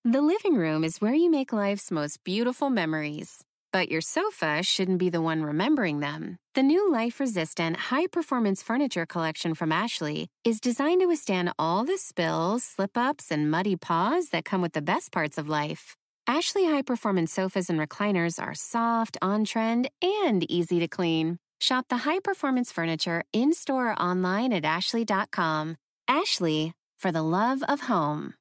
The living room is where you make life's most beautiful memories. But your sofa shouldn't be the one remembering them. The new life-resistant, high-performance furniture collection from Ashley is designed to withstand all the spills, slip-ups, and muddy paws that come with the best parts of life. Ashley high-performance sofas and recliners are soft, on-trend, and easy to clean. Shop the high-performance furniture in-store or online at ashley.com. Ashley, for the love of home.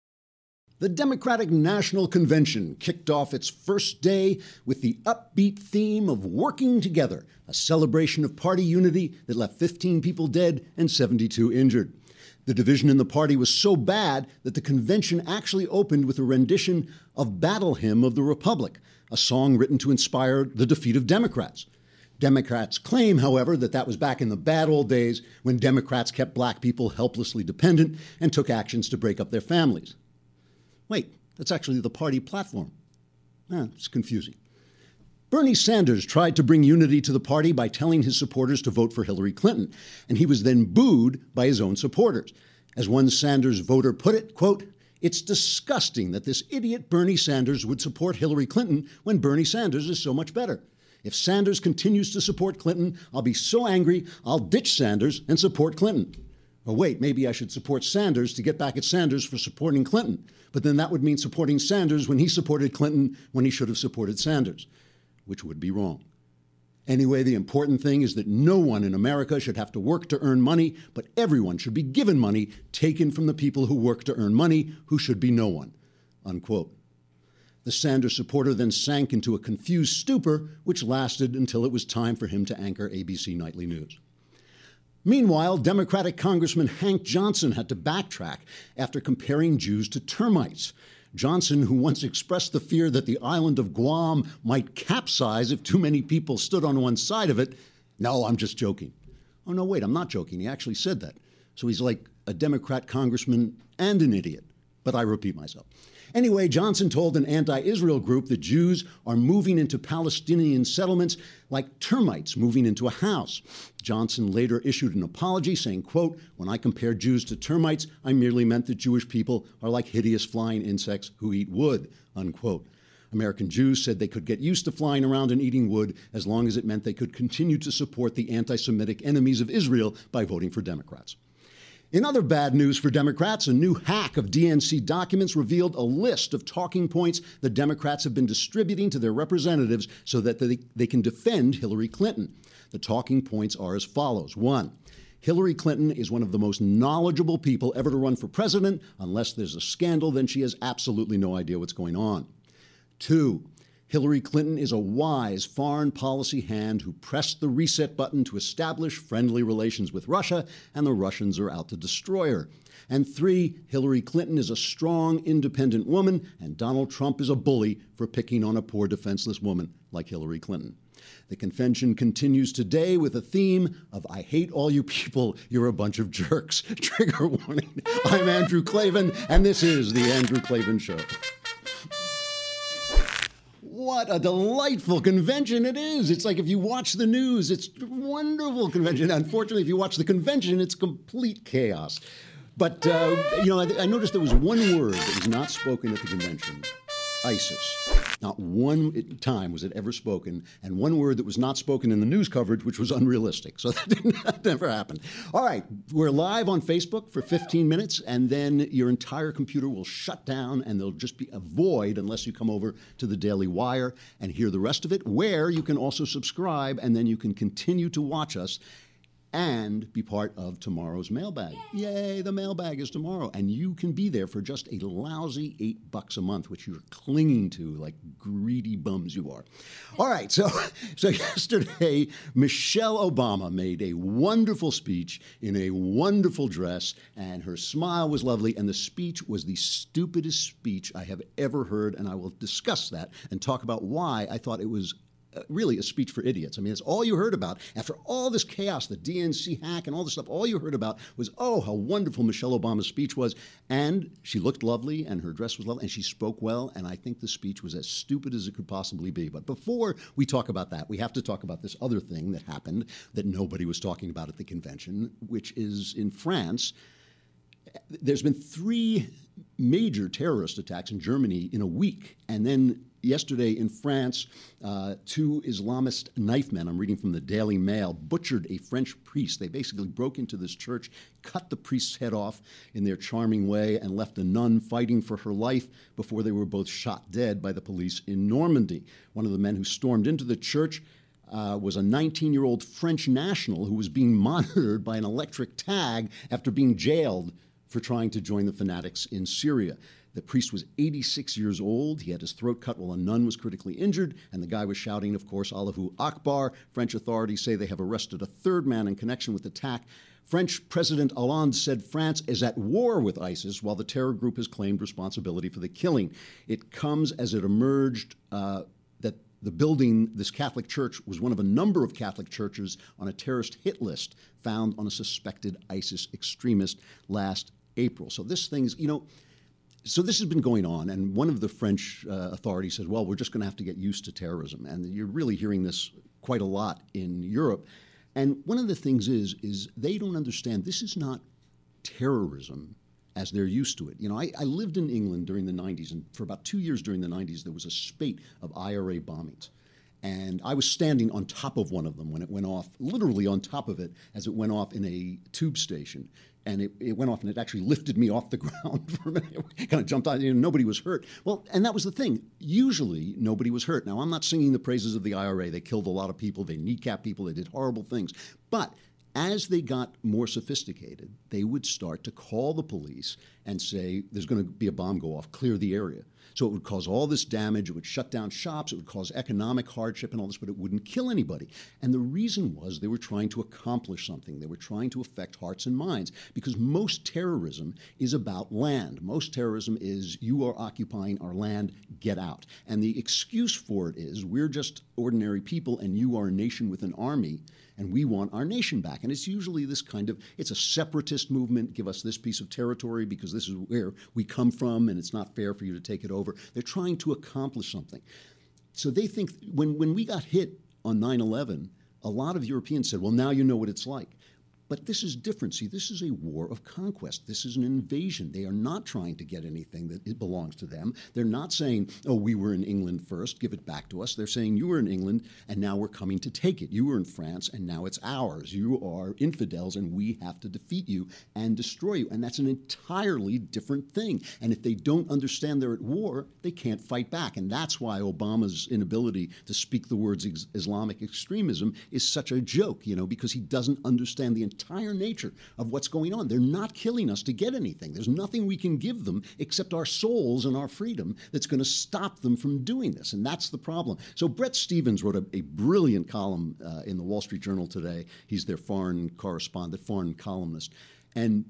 The Democratic National Convention kicked off its first day with the upbeat theme of working together, a celebration of party unity that left 15 people dead and 72 injured. The division in the party was so bad that the convention actually opened with a rendition of Battle Hymn of the Republic, a song written to inspire the defeat of Democrats. Democrats claim, however, that that was back in the bad old days when Democrats kept black people helplessly dependent and took actions to break up their families. Wait, that's actually the party platform. It's confusing. Bernie Sanders tried to bring unity to the party by telling his supporters to vote for Hillary Clinton, and he was then booed by his own supporters. As one Sanders voter put it, quote, "It's disgusting that this idiot Bernie Sanders would support Hillary Clinton when Bernie Sanders is so much better. If Sanders continues to support Clinton, I'll be so angry I'll ditch Sanders and support Clinton. Or wait, maybe I should support Sanders to get back at Sanders for supporting Clinton. But then that would mean supporting Sanders when he supported Clinton when he should have supported Sanders, which would be wrong. Anyway, the important thing is that no one in America should have to work to earn money, but everyone should be given money taken from the people who work to earn money, who should be no one," unquote. The Sanders supporter then sank into a confused stupor, which lasted until it was time for him to anchor ABC Nightly News. Meanwhile, Democratic Congressman Hank Johnson had to backtrack after comparing Jews to termites. Johnson, who once expressed the fear that the island of Guam might capsize if too many people stood on one side of it. No, I'm just joking. Oh, no, wait, I'm not joking. He actually said that. So he's like a Democrat congressman and an idiot. But I repeat myself. Anyway, Johnson told an anti-Israel group that Jews are moving into Palestinian settlements like termites moving into a house. Johnson later issued an apology saying, quote, "When I compared Jews to termites, I merely meant that Jewish people are like hideous flying insects who eat wood," unquote. American Jews said they could get used to flying around and eating wood as long as it meant they could continue to support the anti-Semitic enemies of Israel by voting for Democrats. In other bad news for Democrats, a new hack of DNC documents revealed a list of talking points the Democrats have been distributing to their representatives so that they can defend Hillary Clinton. The talking points are as follows. 1. Hillary Clinton is one of the most knowledgeable people ever to run for president. Unless there's a scandal, then she has absolutely no idea what's going on. 2. Hillary Clinton is a wise foreign policy hand who pressed the reset button to establish friendly relations with Russia, and the Russians are out to destroy her. And 3, Hillary Clinton is a strong, independent woman, and Donald Trump is a bully for picking on a poor, defenseless woman like Hillary Clinton. The convention continues today with a theme of "I hate all you people, you're a bunch of jerks." Trigger warning. I'm Andrew Klavan, and this is The Andrew Klavan Show. What a delightful convention it is. It's like if you watch the news, it's a wonderful convention. Unfortunately, if you watch the convention, it's complete chaos. But, I noticed there was one word that was not spoken at the convention, ISIS. Not one time was it ever spoken, and one word that was not spoken in the news coverage, which was unrealistic. So that never happened. All right, we're live on Facebook for 15 minutes, and then your entire computer will shut down, and there'll just be a void unless you come over to the Daily Wire and hear the rest of it, where you can also subscribe, and then you can continue to watch us and be part of tomorrow's mailbag. Yay, the mailbag is tomorrow. And you can be there for just a lousy $8 a month, which you're clinging to like greedy bums you are. All right, so yesterday, Michelle Obama made a wonderful speech in a wonderful dress, and her smile was lovely, and the speech was the stupidest speech I have ever heard, and I will discuss that and talk about why I thought it was really a speech for idiots. I mean, it's all you heard about. After all this chaos, the DNC hack and all this stuff, all you heard about was, oh, how wonderful Michelle Obama's speech was. And she looked lovely, and her dress was lovely, and she spoke well, and I think the speech was as stupid as it could possibly be. But before we talk about that, we have to talk about this other thing that happened that nobody was talking about at the convention, which is in France. There's been 3 major terrorist attacks in Germany in a week. And then yesterday in France, two Islamist knife men, I'm reading from the Daily Mail, butchered a French priest. They basically broke into this church, cut the priest's head off in their charming way, and left a nun fighting for her life before they were both shot dead by the police in Normandy. One of the men who stormed into the church was a 19-year-old French national who was being monitored by an electric tag after being jailed for trying to join the fanatics in Syria. The priest was 86 years old. He had his throat cut while a nun was critically injured, and the guy was shouting, of course, Allahu Akbar. French authorities say they have arrested a third man in connection with the attack. French President Hollande said France is at war with ISIS, while the terror group has claimed responsibility for the killing. It comes as it emerged that the building, this Catholic church, was one of a number of Catholic churches on a terrorist hit list found on a suspected ISIS extremist last April. So this thing's, so this has been going on, and one of the French authorities said, well, we're just going to have to get used to terrorism. And you're really hearing this quite a lot in Europe. And one of the things is they don't understand this is not terrorism as they're used to it. I lived in England during the 90s, and for about 2 years during the 90s, there was a spate of IRA bombings. And I was standing on top of one of them when it went off, literally on top of it, as it went off in a tube station. And it went off, and it actually lifted me off the ground for a minute. It kind of jumped out. Nobody was hurt. Well, and that was the thing. Usually, nobody was hurt. Now, I'm not singing the praises of the IRA. They killed a lot of people. They kneecapped people. They did horrible things. But as they got more sophisticated, they would start to call the police and say, there's going to be a bomb go off, clear the area. So it would cause all this damage. It would shut down shops. It would cause economic hardship and all this, but it wouldn't kill anybody. And the reason was they were trying to accomplish something. They were trying to affect hearts and minds, because most terrorism is about land. Most terrorism is, you are occupying our land, get out. And the excuse for it is, we're just ordinary people and you are a nation with an army, and we want our nation back. And it's usually this kind of, it's a separatist movement, give us this piece of territory because this is where we come from and it's not fair for you to take it over. They're trying to accomplish something. So they think, when we got hit on 9/11, a lot of Europeans said, well, now you know what it's like. But this is different. See, this is a war of conquest. This is an invasion. They are not trying to get anything that it belongs to them. They're not saying, oh, we were in England first, give it back to us. They're saying, you were in England, and now we're coming to take it. You were in France, and now it's ours. You are infidels, and we have to defeat you and destroy you. And that's an entirely different thing. And if they don't understand they're at war, they can't fight back. And that's why Obama's inability to speak the words Islamic extremism is such a joke, because he doesn't understand the entire nature of what's going on. They're not killing us to get anything. There's nothing we can give them except our souls and our freedom that's going to stop them from doing this. And that's the problem. So Bret Stephens wrote a brilliant column in the Wall Street Journal today. He's their foreign correspondent, foreign columnist. And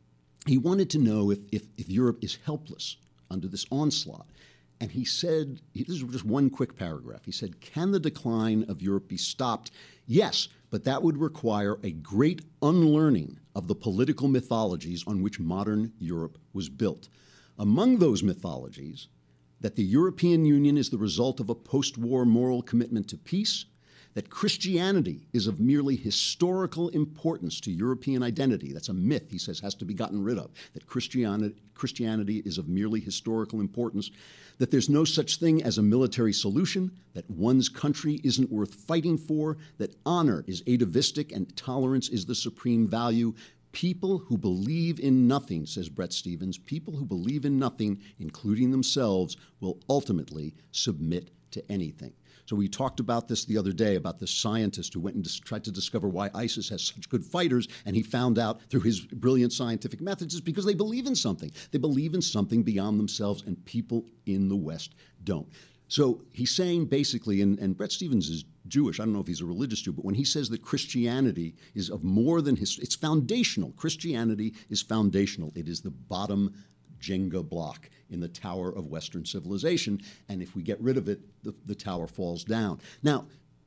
he wanted to know if Europe is helpless under this onslaught. And he said, this is just one quick paragraph. He said, can the decline of Europe be stopped? Yes, but that would require a great unlearning of the political mythologies on which modern Europe was built. Among those mythologies, that the European Union is the result of a post-war moral commitment to peace, that Christianity is of merely historical importance to European identity. That's a myth, he says, has to be gotten rid of, that Christianity is of merely historical importance, that there's no such thing as a military solution, that one's country isn't worth fighting for, that honor is atavistic and tolerance is the supreme value. People who believe in nothing, says Bret Stephens, people who believe in nothing, including themselves, will ultimately submit to anything. So we talked about this the other day, about this scientist who went and tried to discover why ISIS has such good fighters, and he found out through his brilliant scientific methods it's because they believe in something. They believe in something beyond themselves, and people in the West don't. So he's saying basically, and Bret Stephens is Jewish, I don't know if he's a religious Jew, but when he says that Christianity is of more than it's foundational. Christianity is foundational. It is the bottom Jenga block in the tower of Western civilization, and if we get rid of it, the tower falls down. Now,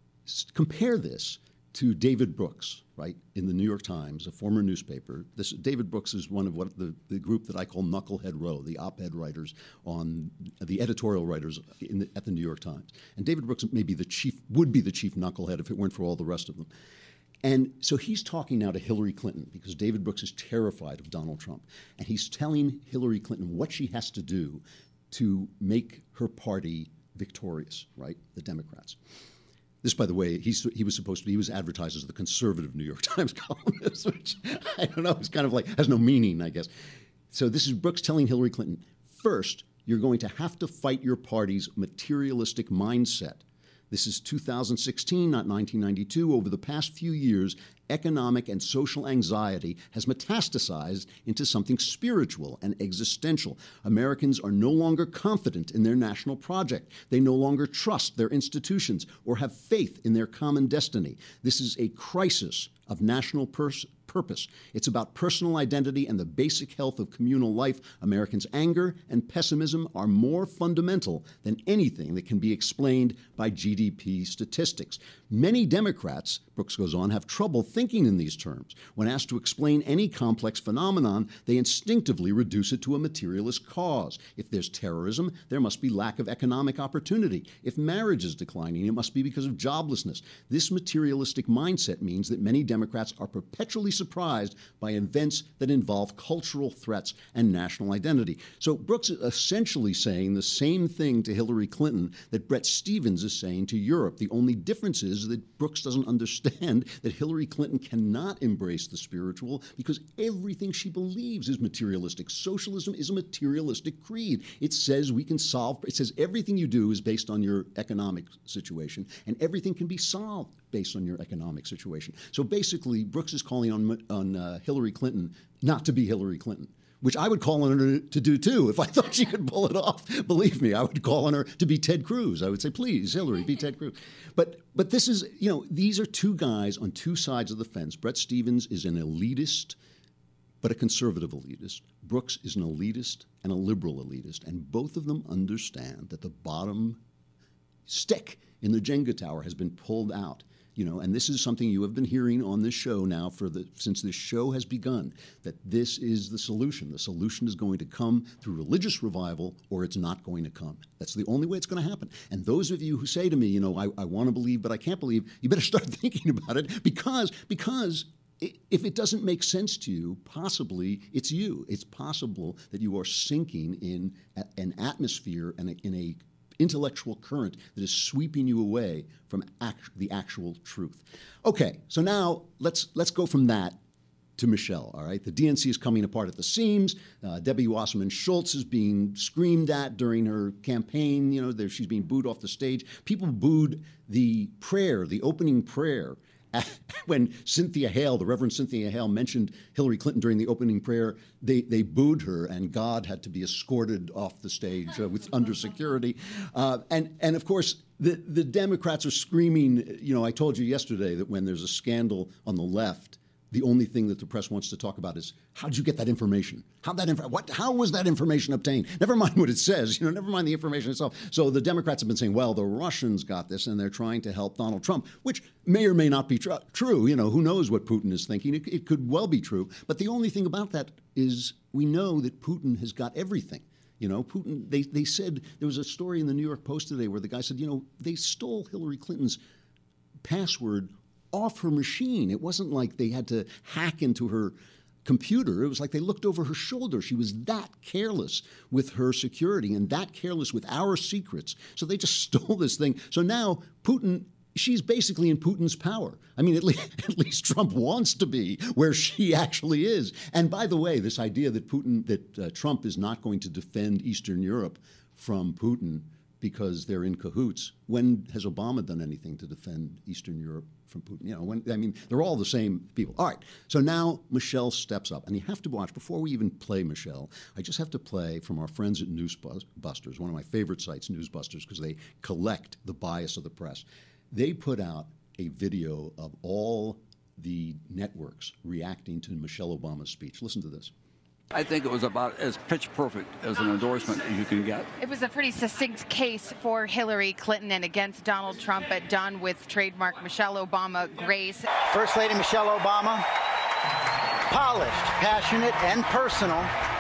compare this to David Brooks, right, in the New York Times, a former newspaper. David Brooks is one of what the group that I call Knucklehead Row, the op-ed writers on the editorial writers at the New York Times. And David Brooks would be the chief knucklehead if it weren't for all the rest of them. And so he's talking now to Hillary Clinton because David Brooks is terrified of Donald Trump. And he's telling Hillary Clinton what she has to do to make her party victorious, right? The Democrats. This, by the way, he was advertised as the conservative New York Times columnist, which I don't know, it's kind of like, has no meaning, I guess. So this is Brooks telling Hillary Clinton, first, you're going to have to fight your party's materialistic mindset. This is 2016, not 1992. Over the past few years, economic and social anxiety has metastasized into something spiritual and existential. Americans are no longer confident in their national project. They no longer trust their institutions or have faith in their common destiny. This is a crisis of national purpose. It's about personal identity and the basic health of communal life. Americans' anger and pessimism are more fundamental than anything that can be explained by GDP statistics. Many Democrats, Brooks goes on, have trouble thinking in these terms. When asked to explain any complex phenomenon, they instinctively reduce it to a materialist cause. If there's terrorism, there must be lack of economic opportunity. If marriage is declining, it must be because of joblessness. This materialistic mindset means that many Democrats are perpetually surprised by events that involve cultural threats and national identity. So Brooks is essentially saying the same thing to Hillary Clinton that Bret Stephens is saying to Europe. The only difference is that Brooks doesn't understand that Hillary Clinton cannot embrace the spiritual because everything she believes is materialistic. Socialism is a materialistic creed. It says we can solve, it says everything you do is based on your economic situation, and everything can be solved based on your economic situation. So basically, Brooks is calling on Hillary Clinton not to be Hillary Clinton, which I would call on her to do too. If I thought she could pull it off, believe me, I would call on her to be Ted Cruz. I would say, please, Hillary, be Ted Cruz. But this is, these are two guys on two sides of the fence. Bret Stephens is an elitist, but a conservative elitist. Brooks is an elitist and a liberal elitist. And both of them understand that the bottom stick in the Jenga tower has been pulled out. And this is something you have been hearing on this show now since this show has begun, that this is the solution. The solution is going to come through religious revival, or it's not going to come. That's the only way it's going to happen. And those of you who say to me, I want to believe, but I can't believe, you better start thinking about it because if it doesn't make sense to you, possibly it's you. It's possible that you are sinking in an atmosphere and in a intellectual current that is sweeping you away from the actual truth. Okay, so now let's go from that to Michelle, all right? The DNC is coming apart at the seams. Debbie Wasserman Schultz is being screamed at during her campaign. She's being booed off the stage. People booed the opening prayer, when Cynthia Hale, the Reverend Cynthia Hale, mentioned Hillary Clinton during the opening prayer. They booed her, and God had to be escorted off the stage under security. And of course, the Democrats are screaming. I told you yesterday that when there's a scandal on the left, the only thing that the press wants to talk about is, how'd you get that information? How was that information obtained? Never mind what it says, never mind the information itself. So the Democrats have been saying, well, the Russians got this and they're trying to help Donald Trump, which may or may not be true. Who knows what Putin is thinking? It could well be true. But the only thing about that is we know that Putin has got everything. Putin, they said, there was a story in the New York Post today where the guy said, they stole Hillary Clinton's password off her machine. It wasn't like they had to hack into her computer. It was like they looked over her shoulder. She was that careless with her security and that careless with our secrets. So they just stole this thing. So now Putin, she's basically in Putin's power. I mean, at least Trump wants to be where she actually is. And by the way, this idea that Trump is not going to defend Eastern Europe from Putin because they're in cahoots. When has Obama done anything to defend Eastern Europe from Putin? They're all the same people. All right, so now Michelle steps up. And you have to watch, before we even play Michelle, I just have to play from our friends at Newsbusters, one of my favorite sites, Newsbusters, because they collect the bias of the press. They put out a video of all the networks reacting to Michelle Obama's speech. Listen to this. I think it was about as pitch perfect as an endorsement as you can get. It was a pretty succinct case for Hillary Clinton and against Donald Trump, but done with trademark Michelle Obama grace. First Lady Michelle Obama, polished, passionate, and personal,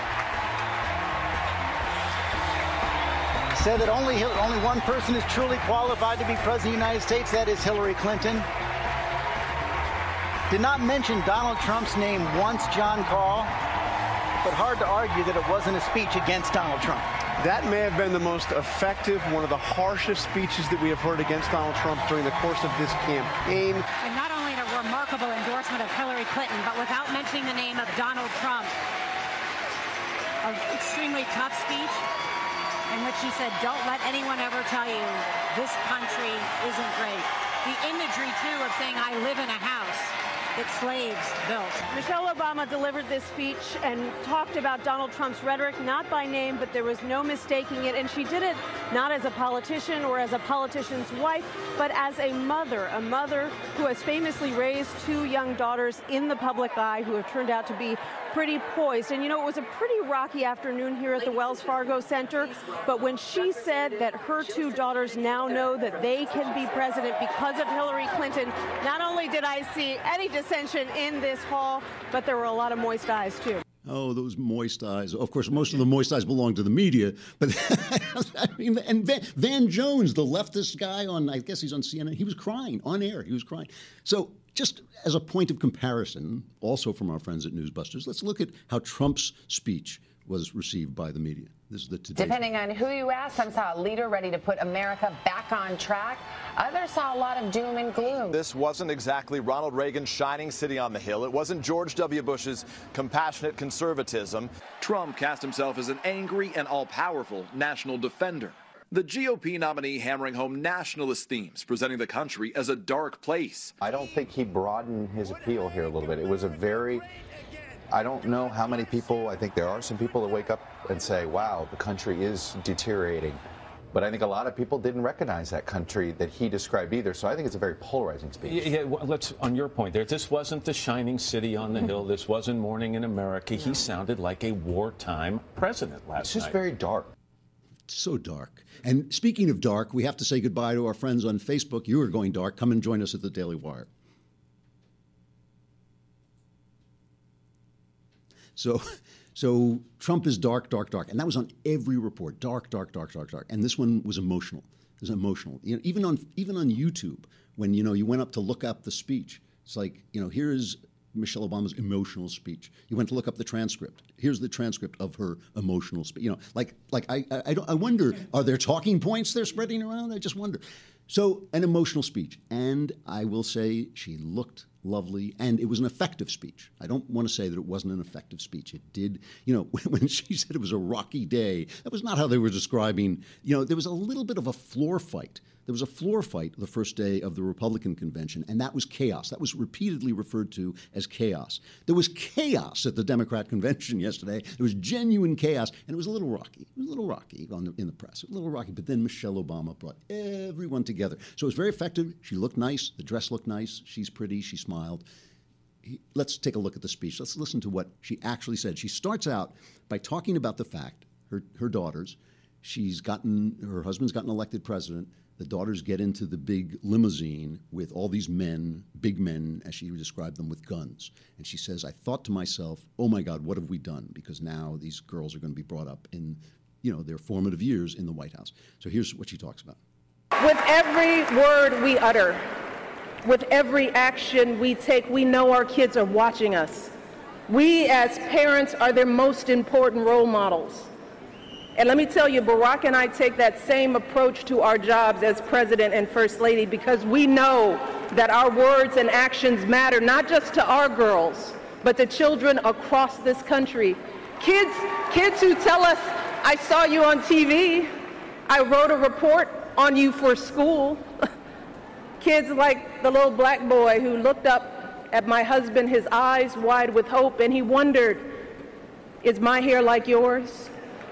said that only one person is truly qualified to be President of the United States. That is Hillary Clinton. Did not mention Donald Trump's name once, John Karl, but hard to argue that it wasn't a speech against Donald Trump. That may have been the most effective, one of the harshest speeches that we have heard against Donald Trump during the course of this campaign. And not only a remarkable endorsement of Hillary Clinton, but without mentioning the name of Donald Trump. An extremely tough speech in which she said, don't let anyone ever tell you this country isn't great. The imagery, too, of saying, I live in a house that slaves built. Michelle Obama delivered this speech and talked about Donald Trump's rhetoric, not by name, but there was no mistaking it. And she did it not as a politician or as a politician's wife, but as a mother who has famously raised two young daughters in the public eye who have turned out to be pretty poised. And, you know, it was a pretty rocky afternoon here at the Wells Fargo Center. But when she said that her two daughters now know that they can be president because of Hillary Clinton, not only did I see any dissension in this hall, but there were a lot of moist eyes, too. Oh, those moist eyes. Of course, most of the moist eyes belong to the media. But I mean, and Van Jones, the leftist guy on, I guess he's on CNN, he was crying on air. He was crying. So just as a point of comparison, also from our friends at Newsbusters, let's look at how Trump's speech was received by the media. This is the Today. Depending on who you ask, some saw a leader ready to put America back on track. Others saw a lot of doom and gloom. This wasn't exactly Ronald Reagan's shining city on the hill. It wasn't George W. Bush's compassionate conservatism. Trump cast himself as an angry and all-powerful national defender. The GOP nominee hammering home nationalist themes, presenting the country as a dark place. I don't think he broadened his appeal here a little bit. It was a very... I don't know how many people, I think there are some people that wake up and say, wow, the country is deteriorating. But I think a lot of people didn't recognize that country that he described either. So I think it's a very polarizing speech. Yeah, well, let's, on your point there, this wasn't the shining city on the hill. This wasn't Morning in America. He sounded like a wartime president last night. It's just very dark. So dark. And speaking of dark, we have to say goodbye to our friends on Facebook. You are going dark. Come and join us at the Daily Wire. So Trump is dark, dark, dark. And that was on every report. Dark, dark, dark, dark, dark. And this one was emotional. It was emotional. You know, even on YouTube, when, you know, you went up to look up the speech, it's like, you know, here is Michelle Obama's emotional speech. You went to look up the transcript. Here's the transcript of her emotional speech. You know, I wonder, are there talking points they're spreading around? I just wonder. So an emotional speech. And I will say she looked lovely, and it was an effective speech. I don't want to say that it wasn't an effective speech. It did, you know, when she said it was a rocky day, that was not how they were describing, you know, there was a little bit of a floor fight. There was a floor fight the first day of the Republican convention, and that was chaos. That was repeatedly referred to as chaos. There was chaos at the Democrat convention yesterday. There was genuine chaos, and it was a little rocky. It was a little rocky in the press. A little rocky, but then Michelle Obama brought everyone together. So it was very effective. She looked nice. The dress looked nice. She's pretty. She smiled. Let's take a look at the speech. Let's listen to what she actually said. She starts out by talking about the fact, her daughters, her husband's gotten elected president. The daughters get into the big limousine with all these men, big men, as she described them, with guns. And she says, I thought to myself, oh, my God, what have we done? Because now these girls are going to be brought up in, you know, their formative years in the White House. So here's what she talks about. With every word we utter, with every action we take, we know our kids are watching us. We as parents are their most important role models. And let me tell you, Barack and I take that same approach to our jobs as President and First Lady because we know that our words and actions matter, not just to our girls, but to children across this country. Kids who tell us, I saw you on TV, I wrote a report on you for school. Kids like the little black boy who looked up at my husband, his eyes wide with hope, and he wondered, is my hair like yours?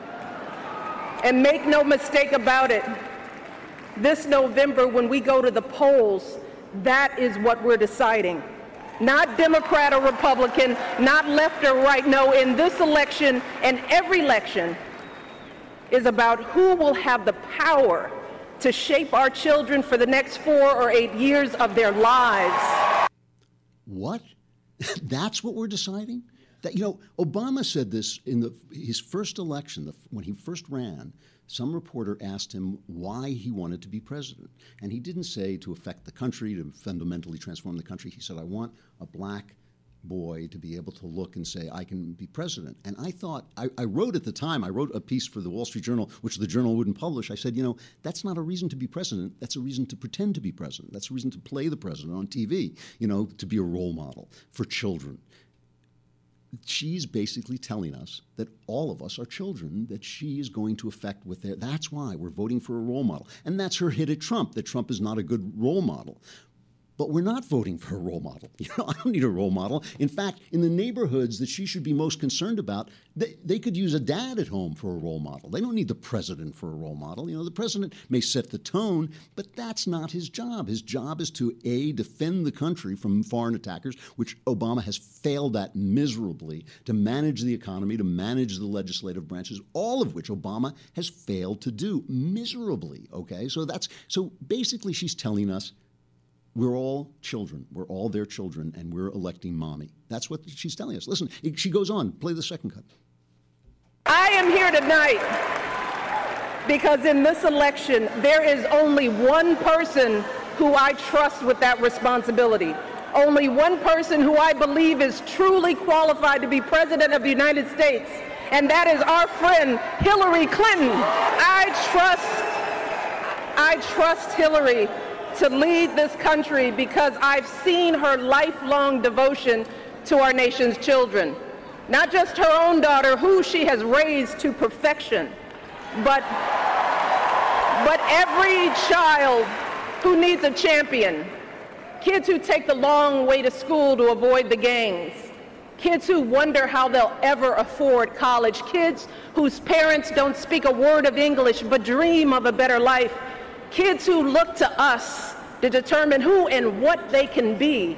And make no mistake about it, this November when we go to the polls, that is what we're deciding. Not Democrat or Republican, not left or right. No, in this election and every election is about who will have the power to shape our children for the next 4 or 8 years of their lives. What? That's what we're deciding? That, you know, Obama said this in his first election, when he first ran. Some reporter asked him why he wanted to be president. And he didn't say to affect the country, to fundamentally transform the country. He said, I want a black boy to be able to look and say, I can be president. And I thought, I wrote at the time, I wrote a piece for the Wall Street Journal, which the Journal wouldn't publish. I said, you know, that's not a reason to be president. That's a reason to pretend to be president. That's a reason to play the president on TV, you know, to be a role model for children. She's basically telling us that all of us are children, that she is going to affect with their. That's why we're voting for a role model. And that's her hit at Trump, that Trump is not a good role model. But we're not voting for a role model. You know, I don't need a role model. In fact, in the neighborhoods that she should be most concerned about, they could use a dad at home for a role model. They don't need the president for a role model. You know, the president may set the tone, but that's not his job. His job is to, A, defend the country from foreign attackers, which Obama has failed at miserably, to manage the economy, to manage the legislative branches, all of which Obama has failed to do miserably, okay? So basically she's telling us, we're all children. We're all their children, and we're electing mommy. That's what she's telling us. Listen, she goes on. Play the second cut. I am here tonight because in this election, there is only one person who I trust with that responsibility. Only one person who I believe is truly qualified to be President of the United States, and that is our friend Hillary Clinton. I trust Hillary to lead this country because I've seen her lifelong devotion to our nation's children. Not just her own daughter, who she has raised to perfection, but every child who needs a champion. Kids who take the long way to school to avoid the gangs. Kids who wonder how they'll ever afford college. Kids whose parents don't speak a word of English but dream of a better life. Kids who look to us to determine who and what they can be.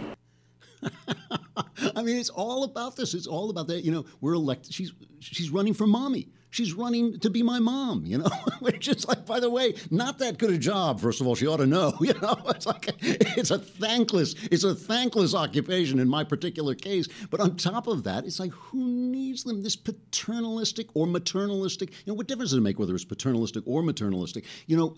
I mean, it's all about this. It's all about that. You know, we're elected. She's running for mommy. She's running to be my mom, you know, which is like, by the way, not that good a job. First of all, she ought to know, you know, it's a thankless occupation in my particular case. But on top of that, it's like, who needs them? This paternalistic or maternalistic, you know, what difference does it make whether it's paternalistic or maternalistic? You know,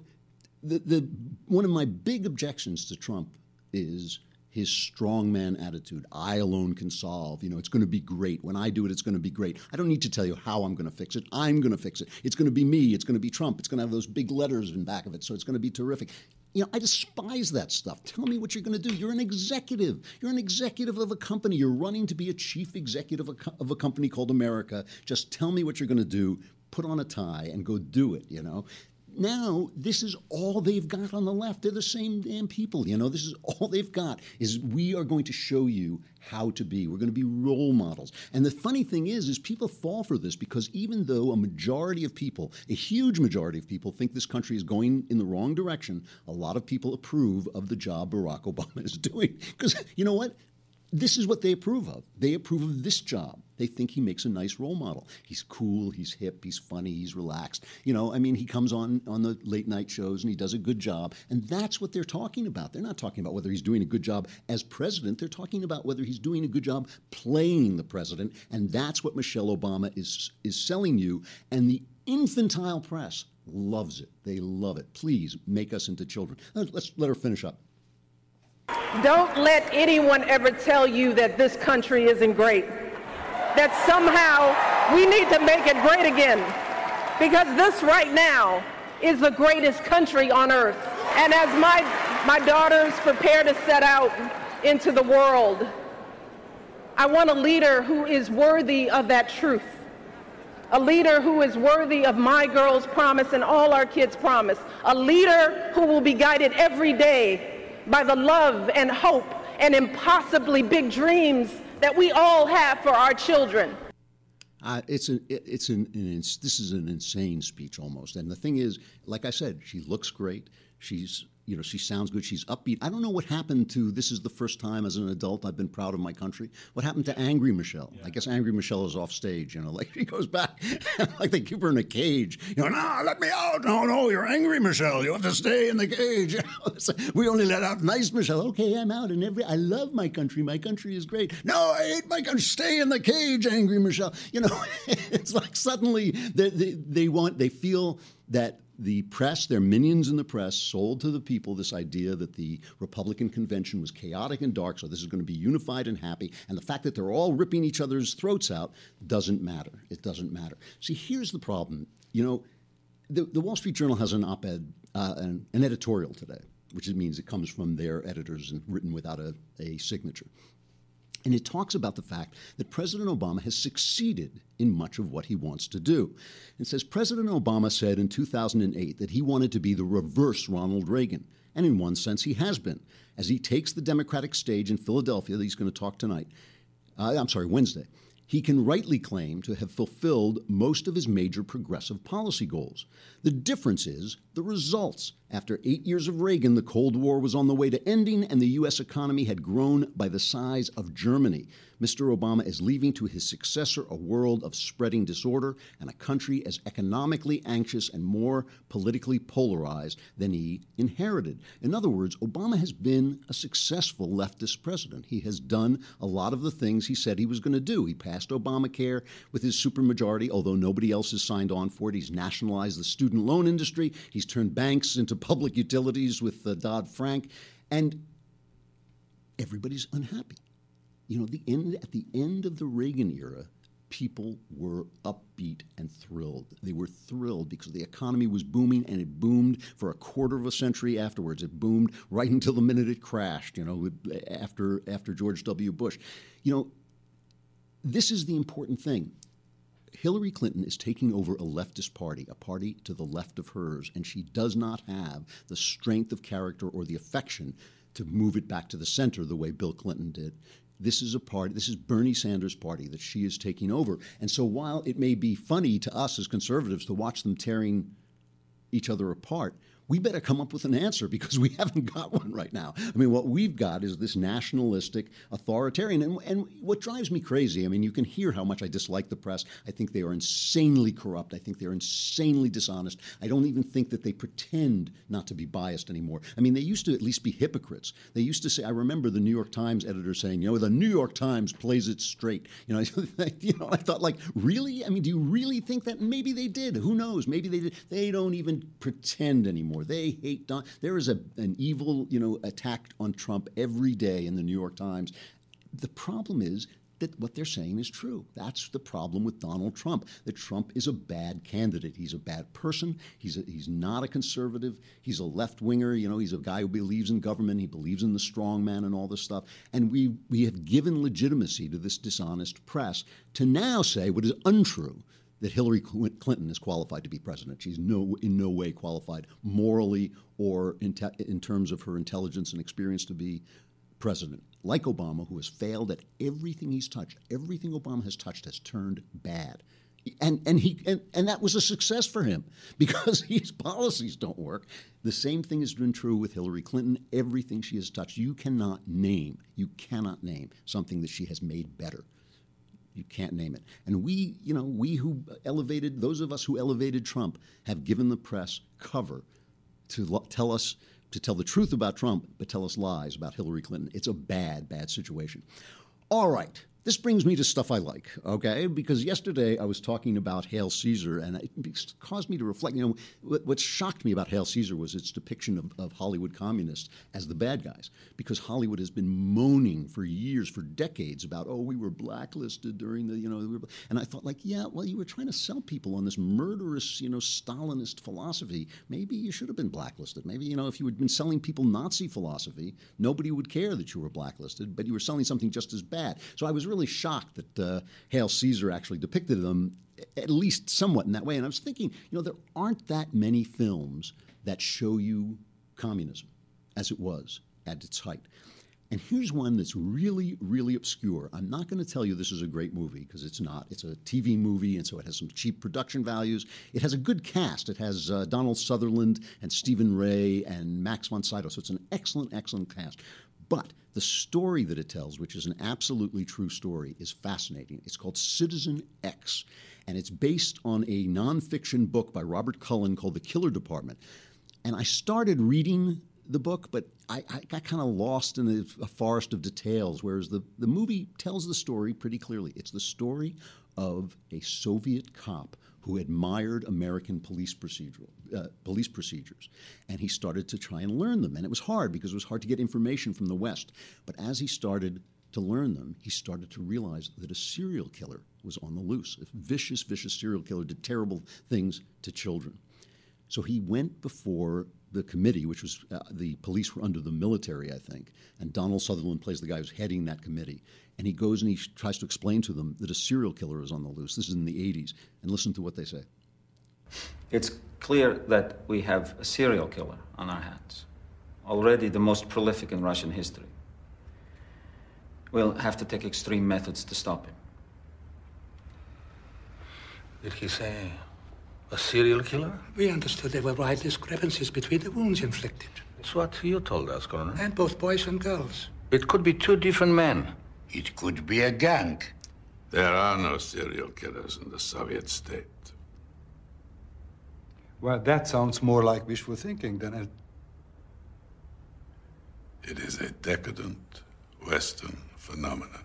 one of my big objections to Trump is his strongman attitude. I alone can solve. You know, it's going to be great. When I do it, it's going to be great. I don't need to tell you how I'm going to fix it. I'm going to fix it. It's going to be me. It's going to be Trump. It's going to have those big letters in back of it, so it's going to be terrific. You know, I despise that stuff. Tell me what you're going to do. You're an executive. You're an executive of a company. You're running to be a chief executive of a company called America. Just tell me what you're going to do. Put on a tie and go do it, you know. Now, this is all they've got on the left. They're the same damn people, you know. This is all they've got, is we are going to show you how to be. We're going to be role models. And the funny thing is people fall for this because even though a majority of people, a huge majority of people think this country is going in the wrong direction, a lot of people approve of the job Barack Obama is doing. Because, you know what? This is what they approve of. They approve of this job. They think he makes a nice role model. He's cool, he's hip, he's funny, he's relaxed. You know, I mean, he comes on the late night shows and he does a good job. And that's what they're talking about. They're not talking about whether he's doing a good job as president. They're talking about whether he's doing a good job playing the president. And that's what Michelle Obama is selling you. And the infantile press loves it. They love it. Please make us into children. Let's let her finish up. Don't let anyone ever tell you that this country isn't great, that somehow we need to make it great again, because this right now is the greatest country on earth. And as my daughters prepare to set out into the world, I want a leader who is worthy of that truth, a leader who is worthy of my girls' promise and all our kids' promise, a leader who will be guided every day by the love and hope and impossibly big dreams that we all have for our children. This is an insane speech almost. And the thing is, like I said, she looks great. She's she sounds good. She's upbeat. I don't know what happened to, this is the first time as an adult I've been proud of my country. What happened to Angry Michelle? Yeah. I guess Angry Michelle is off stage, like she goes back, like they keep her in a cage. No, let me out. No, you're Angry Michelle. You have to stay in the cage. We only let out nice Michelle. Okay, I'm out. And I love my country. My country is great. No, I hate my country. Stay in the cage, Angry Michelle. It's like suddenly they feel that the press, their minions in the press, sold to the people this idea that the Republican convention was chaotic and dark, so this is going to be unified and happy. And the fact that they're all ripping each other's throats out doesn't matter. It doesn't matter. See, here's the problem. The Wall Street Journal has an op-ed, an editorial today, which means it comes from their editors and written without a signature. And it talks about the fact that President Obama has succeeded in much of what he wants to do. It says, President Obama said in 2008 that he wanted to be the reverse Ronald Reagan. And in one sense, he has been. As he takes the Democratic stage in Philadelphia, that he's going to talk Wednesday, he can rightly claim to have fulfilled most of his major progressive policy goals. The difference is the results. After 8 years of Reagan, the Cold War was on the way to ending, and the U.S. economy had grown by the size of Germany. Mr. Obama is leaving to his successor a world of spreading disorder and a country as economically anxious and more politically polarized than he inherited. In other words, Obama has been a successful leftist president. He has done a lot of the things he said he was going to do. He passed Obamacare with his supermajority, although nobody else has signed on for it. He's nationalized the student loan industry. He's turned banks into public utilities with Dodd-Frank. And everybody's unhappy. At the end of the Reagan era, people were upbeat and thrilled. They were thrilled because the economy was booming, and it boomed for a quarter of a century afterwards. It boomed right until the minute it crashed, after George W. Bush. This is the important thing. Hillary Clinton is taking over a leftist party, a party to the left of hers, and she does not have the strength of character or the affection to move it back to the center the way Bill Clinton did. This is Bernie Sanders' party that she is taking over. And so while it may be funny to us as conservatives to watch them tearing each other apart, we better come up with an answer because we haven't got one right now. I mean, what we've got is this nationalistic authoritarian. And what drives me crazy, I mean, you can hear how much I dislike the press. I think they are insanely corrupt. I think they're insanely dishonest. I don't even think that they pretend not to be biased anymore. I mean, they used to at least be hypocrites. They used to say, I remember the New York Times editor saying, the New York Times plays it straight. I thought, like, really? I mean, do you really think that? Maybe they did. Who knows? Maybe they did. They don't even pretend anymore. They hate Don. There is an evil, attack on Trump every day in the New York Times. The problem is that what they're saying is true. That's the problem with Donald Trump, that Trump is a bad candidate. He's a bad person. He's not a conservative. He's a left-winger. He's a guy who believes in government. He believes in the strong man and all this stuff. And we have given legitimacy to this dishonest press to now say what is untrue, that Hillary Clinton is qualified to be president. She's in no way qualified morally or in terms of her intelligence and experience to be president. Like Obama, who has failed at everything he's touched. Everything Obama has touched has turned bad. And that was a success for him because his policies don't work. The same thing has been true with Hillary Clinton. Everything she has touched, you cannot name something that she has made better. You can't name it. And those of us who elevated Trump have given the press cover to tell the truth about Trump, but tell us lies about Hillary Clinton. It's a bad, bad situation. All right. This brings me to stuff I like, okay? Because yesterday I was talking about Hail Caesar, and it caused me to reflect. What shocked me about Hail Caesar was its depiction of Hollywood communists as the bad guys, because Hollywood has been moaning for years, for decades, about, we were blacklisted during the, and I thought, you were trying to sell people on this murderous, Stalinist philosophy. Maybe you should have been blacklisted. Maybe, if you had been selling people Nazi philosophy, nobody would care that you were blacklisted, but you were selling something just as bad. So I was really shocked that Hail Caesar actually depicted them at least somewhat in that way. And I was thinking, there aren't that many films that show you communism as it was at its height. And here's one that's really, really obscure. I'm not going to tell you this is a great movie, because it's not. It's a TV movie, and so it has some cheap production values. It has a good cast. It has Donald Sutherland and Stephen Ray and Max von Sydow. So it's an excellent, excellent cast. But the story that it tells, which is an absolutely true story, is fascinating. It's called Citizen X, and it's based on a nonfiction book by Robert Cullen called The Killer Department. And I started reading the book, but I got kind of lost in a forest of details, whereas the movie tells the story pretty clearly. It's the story of a Soviet cop who admired American police procedures, and he started to try and learn them. And it was hard, because it was hard to get information from the West. But as he started to learn them, he started to realize that a serial killer was on the loose. A vicious, vicious serial killer did terrible things to children. So he went before the committee, which was the police were under the military, I think, and Donald Sutherland plays the guy who's heading that committee. And he goes and he tries to explain to them that a serial killer is on the loose. This is in the 80s. And listen to what they say. It's clear that we have a serial killer on our hands, already the most prolific in Russian history. We'll have to take extreme methods to stop him. Did he say a serial killer? We understood there were wide discrepancies between the wounds inflicted. That's what you told us, Colonel. And both boys and girls. It could be two different men. It could be a gang. There are no serial killers in the Soviet state. Well, that sounds more like wishful thinking than a... It is a decadent Western phenomenon.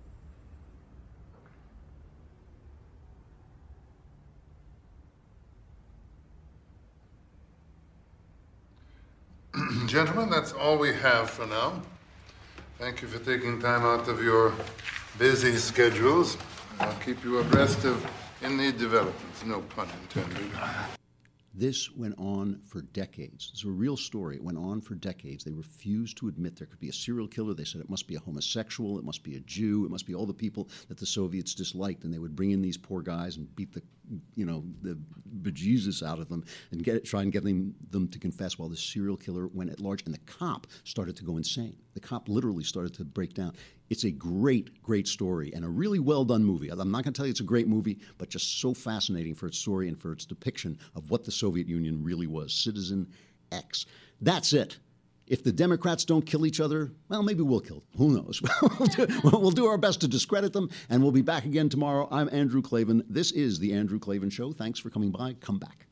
Gentlemen, that's all we have for now. Thank you for taking time out of your busy schedules. I'll keep you abreast of any developments, no pun intended. This went on for decades. It's a real story. It went on for decades. They refused to admit there could be a serial killer. They said it must be a homosexual, it must be a Jew, it must be all the people that the Soviets disliked, and they would bring in these poor guys and beat the bejesus out of them and try and get them to confess, while the serial killer went at large. And the cop started to go insane. The cop literally started to break down. It's a great, great story and a really well-done movie. I'm not going to tell you it's a great movie, but just so fascinating for its story and for its depiction of what the Soviet Union really was. Citizen X. That's it. If the Democrats don't kill each other, well, maybe we'll kill them. Who knows? We'll do our best to discredit them, and we'll be back again tomorrow. I'm Andrew Klavan. This is The Andrew Klavan Show. Thanks for coming by. Come back.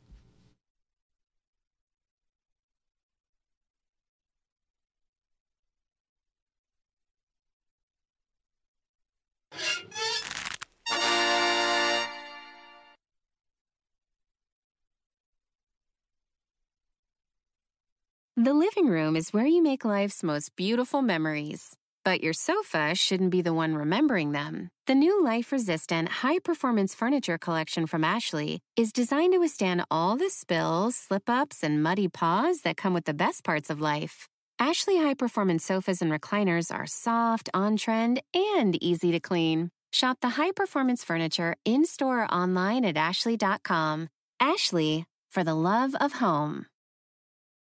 The living room is where you make life's most beautiful memories. But your sofa shouldn't be the one remembering them. The new life-resistant, high-performance furniture collection from Ashley is designed to withstand all the spills, slip-ups, and muddy paws that come with the best parts of life. Ashley high-performance sofas and recliners are soft, on-trend, and easy to clean. Shop the high-performance furniture in-store or online at ashley.com. Ashley, for the love of home.